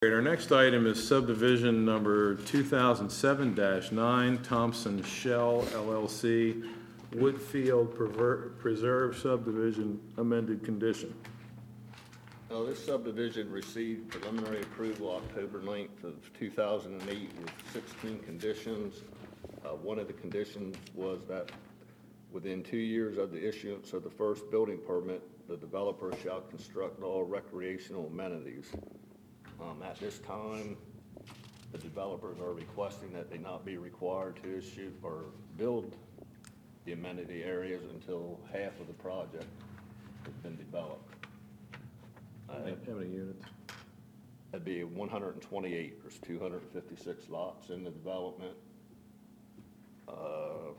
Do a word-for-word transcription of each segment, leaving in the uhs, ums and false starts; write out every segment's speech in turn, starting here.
Our next item is subdivision number two thousand seven dash nine, Thompson Shell L L C, Woodfield Prever- Preserve subdivision amended condition. Uh, this subdivision received preliminary approval October ninth of two thousand eight with sixteen conditions. Uh, one of the conditions was that within two years of the issuance of the first building permit, the developer shall construct all recreational amenities. Um, at this time, the developers are requesting that they not be required to issue or build the amenity areas until half of the project has been developed. Uh, How many units? That'd be one hundred twenty-eight. There's two hundred fifty-six lots in the development. Uh,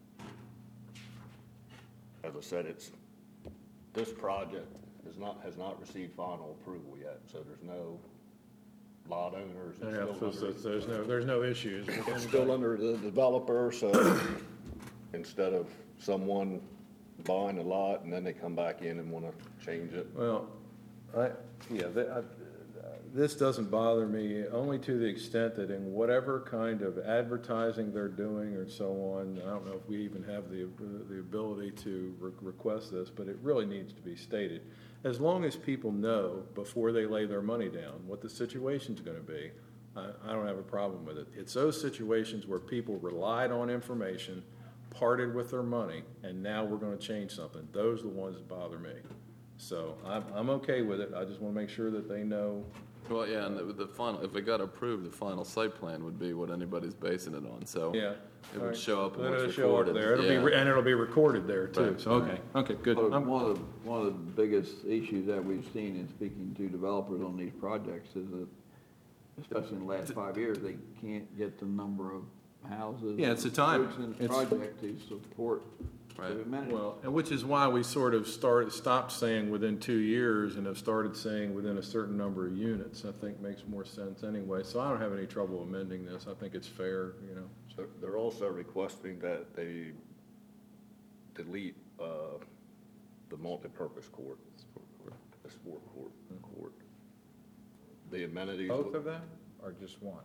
as I said, it's this project has not has not received final approval yet, so there's no lot owners. It's Yeah, still so- under- so there's no, there's no issues. It's still under the developer, so instead of someone buying a lot and then they come back in and want to change it. Well, I, yeah, th- I- this doesn't bother me, only to the extent that in whatever kind of advertising they're doing or so on, I don't know if we even have the, the ability to re- request this, but it really needs to be stated. As long as people know before they lay their money down what the situation's gonna be, I, I don't have a problem with it. It's those situations where people relied on information, parted with their money, and now we're gonna change something. Those are the ones that bother me. So I'm, I'm okay with it. I just want to make sure that they know. Well, yeah, and the, the final, if it got approved, the final site plan would be what anybody's basing it on, so. Yeah. It would show up Then and it'll what's show up recorded. there. It'll be, yeah. re- and it'll be recorded there too. Right. So, okay, okay, good. Well, I'm- One of the, one of the biggest issues that we've seen in speaking to developers on these projects is that, especially in the last five years, they can't get the number of houses. Yeah, it's the time. folks in the It's- project to support Right. the amenities. Well, and which is why we sort of started, stopped saying within two years and have started saying within a certain number of units. I think makes more sense anyway. So I don't have any trouble amending this. I think it's fair, you know. So they're also requesting that they delete, uh, the multipurpose court, the sport court, court. The amenities. Both of them, or just one?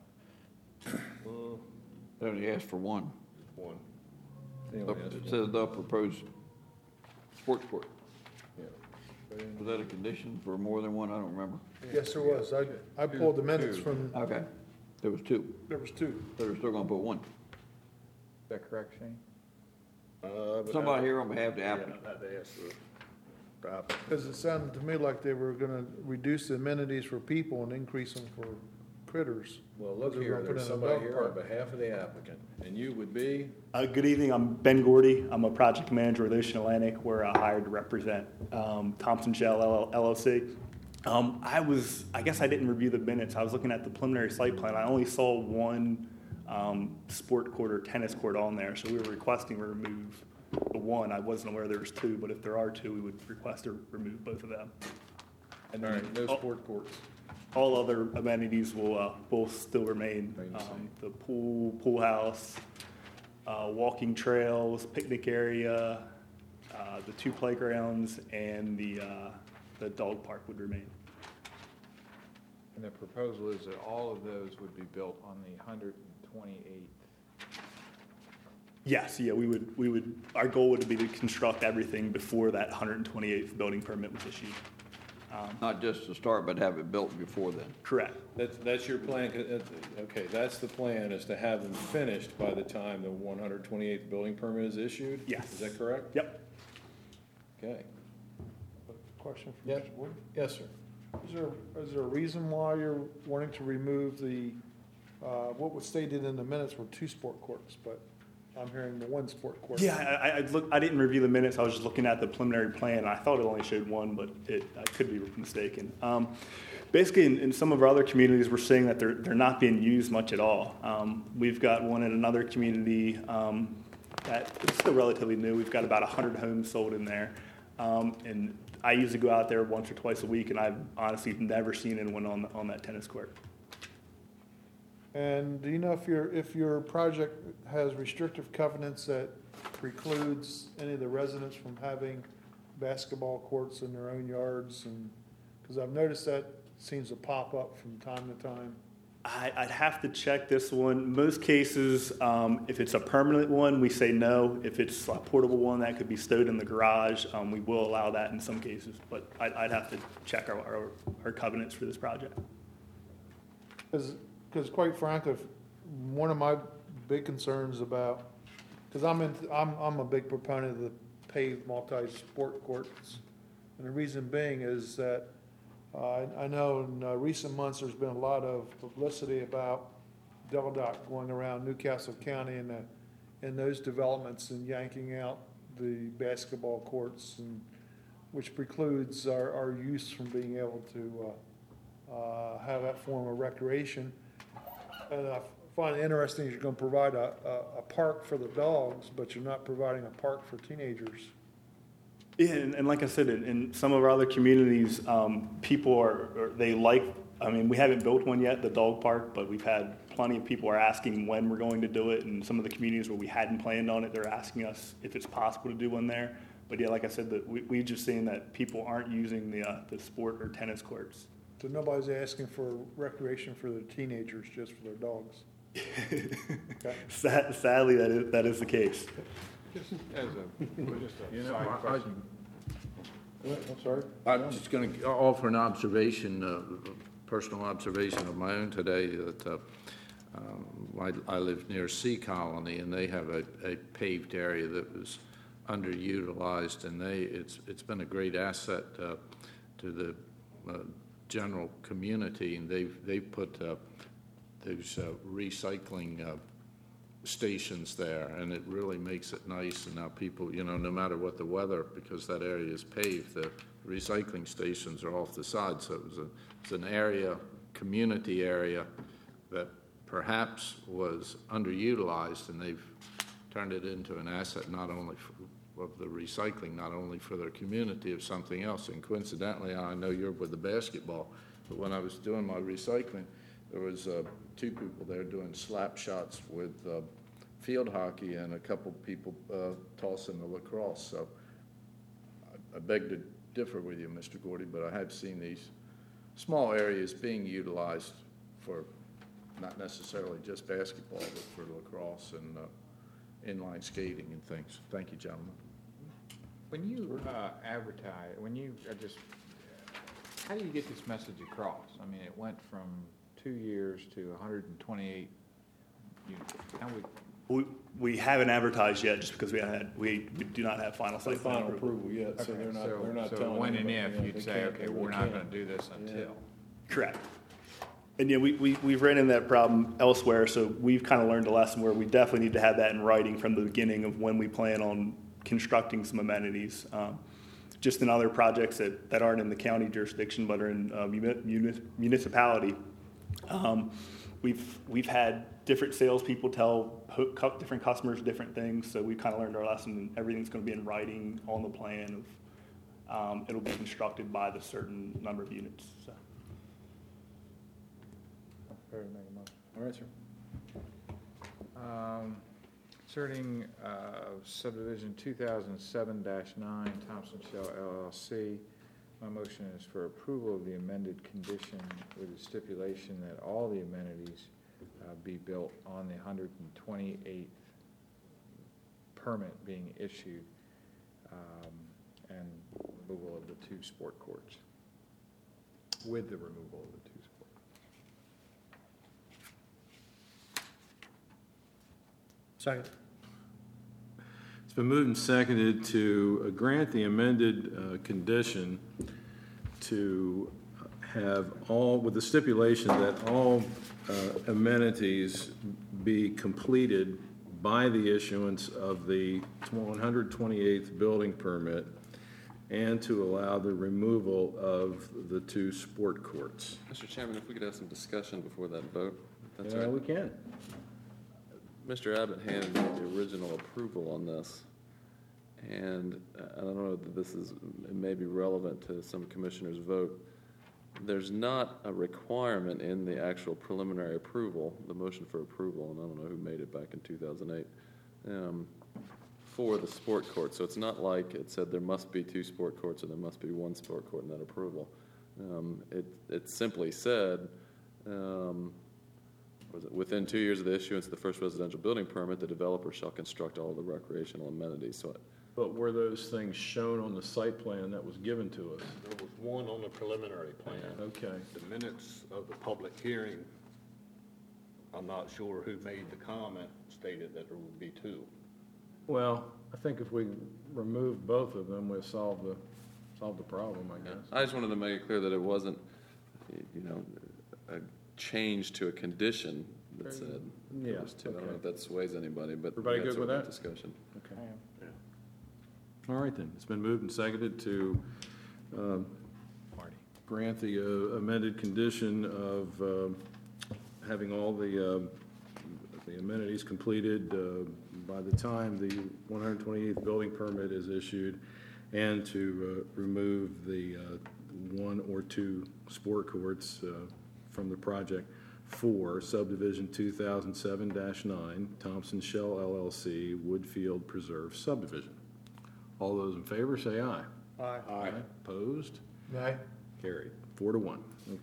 Uh, They only asked for one. one. They only asked It for- says the proposed sports court. yeah. Was that a condition for more than one? I don't remember. Yes, there was. I, I pulled the minutes Two. from, Okay. There was two. there was two. So they're still gonna put one. Is that correct, Shane? Uh, but Somebody that- here on behalf of the Yeah, applicant. that they asked for, for applicant. Because it sounded to me like they were gonna reduce the amenities for people and increase them for critters. Well, look They're here, gonna put there's in a somebody dog here park. on behalf of the applicant, and you would be? Uh, good evening. I'm Ben Gordy. I'm a project manager with Ocean Atlantic. We're uh, hired to represent um, Thompson Shell L L C. Um, I was, I guess I didn't review the minutes. I was looking at the preliminary site plan. I only saw one um, sport court or tennis court on there, so we were requesting to remove the one. I wasn't aware there was two, but if there are two, we would request to remove both of them. And All then right, no all- sport courts. all other amenities will, uh, will still remain. Remain the same. Um, the pool, pool house, uh, walking trails, picnic area, uh, the two playgrounds, and the, uh, the dog park would remain. And the proposal is that all of those would be built on the one hundred twenty-eighth. Yes, yeah, we would, we would, our goal would be to construct everything before that one hundred twenty-eighth building permit was issued. Um, Not just to start, but have it built before then. Correct. That's, that's your plan, 'cause that's- okay, that's the plan, is to have them finished by the time the one hundred twenty-eighth building permit is issued? Yes. Is that correct? Yep. Okay. Question from Yeah. Mister Wood. Yes, sir. Is there, is there a reason why you're wanting to remove the, uh, what was stated in the minutes were two sport courts, but I'm hearing the one sport court? Yeah, I, I, I look, I didn't review the minutes. I was just looking at the preliminary plan. And I thought it only showed one, but it, I could be mistaken. Um, basically, in, in some of our other communities, we're seeing that they're, they're not being used much at all. Um, we've got one in another community um, that is still relatively new. We've got about one hundred homes sold in there. Um, and I usually go out there once or twice a week, and I've honestly never seen anyone on, on that tennis court. And do you know if your, if your project has restrictive covenants that precludes any of the residents from having basketball courts in their own yards? And, because I've noticed that seems to pop up from time to time. I, I'd have to check this one. Most cases, um, if it's a permanent one, we say no. If it's a portable one that could be stowed in the garage, um, we will allow that in some cases. But I'd, I'd have to check our, our, our covenants for this project. Because quite frankly, if- one of my big concerns about, because I'm in, I'm, I'm a big proponent of the paved multi-sport courts. And the reason being is that uh, I I know in uh, recent months, there's been a lot of publicity about Del Doc going around Newcastle County and, the, and those developments and yanking out the basketball courts, and which precludes our, our youth from being able to uh, uh, have that form of recreation. And I find it interesting, you're going to provide a, a, a park for the dogs, but you're not providing a park for teenagers. Yeah, and, and like I said, in, in some of our other communities, um, people are, are, they like, I mean, we haven't built one yet, the dog park, but we've had plenty of people are asking when we're going to do it. And some of the communities where we hadn't planned on it, they're asking us if it's possible to do one there. But yeah, like I said, that we, we've just seen that people aren't using the, uh, the sport or tennis courts. So nobody's asking for recreation for the teenagers, just for their dogs. Okay. Sad, sadly, that is, that is the case. Just as a, just a You know, side I- I- question. I'm sorry? I'm just going to offer an observation, uh, personal observation of my own today, that uh, um, I I live near Sea Colony, and they have a a paved area that was underutilized, and they, it's it's been a great asset uh, to the uh, general community, and they've, they've put uh, those uh, recycling uh, stations there, and it really makes it nice. And now people, you know, no matter what the weather, because that area is paved, the recycling stations are off the side. So it was a, it's an area, community area that perhaps was underutilized, and they've turned it into an asset not only for, of the recycling, not only for their community, of something else. And coincidentally, I know you're with the basketball, but when I was doing my recycling, there was uh, two people there doing slap shots with uh, field hockey, and a couple people uh, tossing the lacrosse. So I, I beg to differ with you, Mister Gordy, but I have seen these small areas being utilized for not necessarily just basketball, but for lacrosse and uh, inline skating and things. Thank you, gentlemen. When you uh, advertise, when you, I just, how do you get this message across? I mean, it went from two years to one hundred twenty-eight units. How would, We, we haven't advertised yet, just because we had we, we do not have final The site plan final approval. approval yet, so okay, they're not, so, they're not so telling when and anybody, if yeah, you'd they say, can't, okay, they we're not can't. gonna do this until. Correct. And yeah, we, we, we've ran into that problem elsewhere, so we've kind of learned a lesson where we definitely need to have that in writing from the beginning of when we plan on constructing some amenities. Um, just in other projects that, that aren't in the county jurisdiction but are in uh, muni- municipality, um, we've, we've had different salespeople tell ho- cu- different customers different things, so we kind of learned our lesson, and everything's going to be in writing on the plan of um, it'll be constructed by the certain number of units. So. Prepared to make a motion. All right, sir. Um, Concerning uh, subdivision two thousand seven dash nine, Thompson Shell L L C, my motion is for approval of the amended condition with the stipulation that all the amenities uh, be built on the one hundred twenty-eighth permit being issued, um, and removal of the two sport courts, with the removal of the two sport. Second. It's been moved and seconded to uh, grant the amended uh, condition to have all, with the stipulation that all uh, amenities be completed by the issuance of the one hundred twenty-eighth building permit, and to allow the removal of the two sport courts. Mister Chairman, if we could have some discussion before that vote, if that's Yeah, all we right. can. Mister Abbott handed me the original approval on this, and I don't know that this is, it may be relevant to some commissioners' vote. There's not a requirement in the actual preliminary approval, the motion for approval, and I don't know who made it back in two thousand eight, um, for the sport court. So it's not like it said there must be two sport courts or there must be one sport court in that approval. Um, It, it simply said, um, was it, within two years of the issuance of the first residential building permit, the developer shall construct all the recreational amenities. So But were those things shown on the site plan that was given to us? There was one on the preliminary plan. Okay. The minutes of the public hearing, I'm not sure who made the comment, stated that there would be two. Well, I think if we remove both of them, we'll solve the, solve the problem, I guess. I just wanted to make it clear that it wasn't, you know, a change to a condition that said Yeah, there was two. I don't know okay. if that sways anybody, but. Everybody that's good with sort of that? Discussion. Okay. I am. All right then, it's been moved and seconded to um, Marty. grant the uh, amended condition of um, having all the um, the amenities completed uh, by the time the one hundred twenty-eighth building permit is issued, and to uh, remove the uh, one or two sport courts uh, from the project for subdivision two thousand seven dash nine, Thompson Shell L L C, Woodfield Preserve subdivision. All those in favor, say aye. Aye. Aye. Opposed? Aye. Carried, four to one.